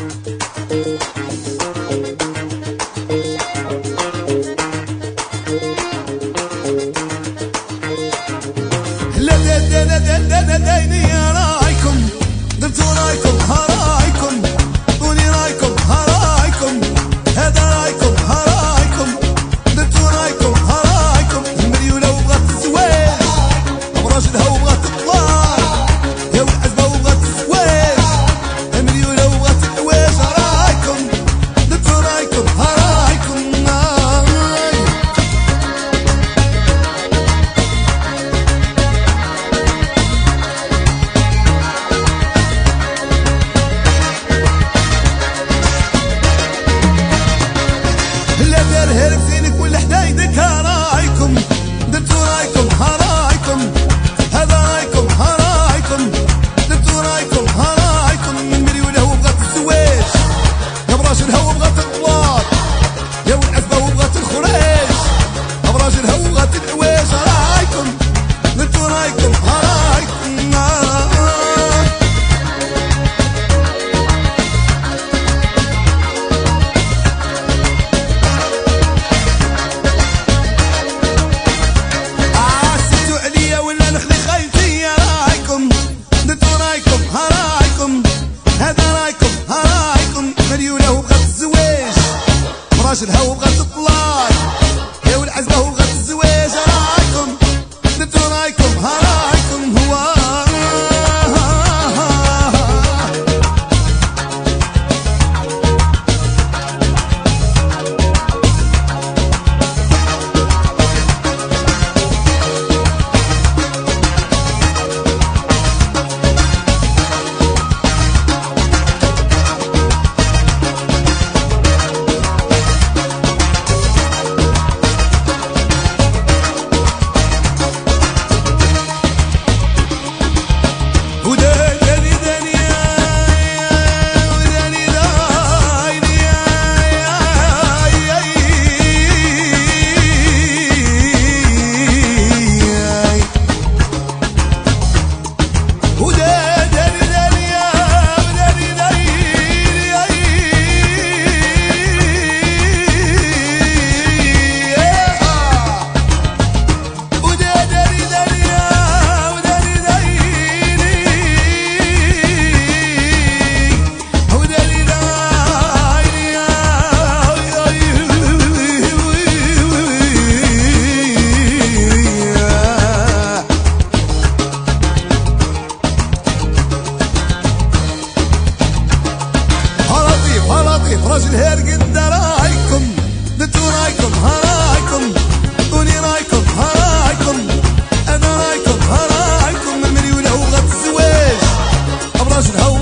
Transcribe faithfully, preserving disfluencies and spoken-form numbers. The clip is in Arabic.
ديني يا رايكم درتو رايكم هرايكم قولي رايكم هرايكم هذا رايكم هرايكم درتو رايكم هرايكم المريولة وبغات الزواج راجلها وبغات الطلاق يا والعزبة وبغات الزواج المريولة وبغات الحوايج رايكم درتو رايكم هرايكم هرب فينك ولا حدايدك هرايكم درتو رايكم هرايكم هذا رايكم هرايكم درتو رايكم هرايكم من مريولة وبغات الزواج يا براجلها وبغات الطلاق يا والعزبة وبغات الخراج يا براجلها وبغات الحوايج رايكم درتو رايكم هرايكم راجلها وبغات الطلاق يا والعزبة وبغات الزواج رايكم درتو رايكم هرايكم هو راجل هرقد رايكم درتو رايكم هرايكم قولي رايكم هرايكم انا رايكم هرايكم المريولة وبغات الزواج براجلها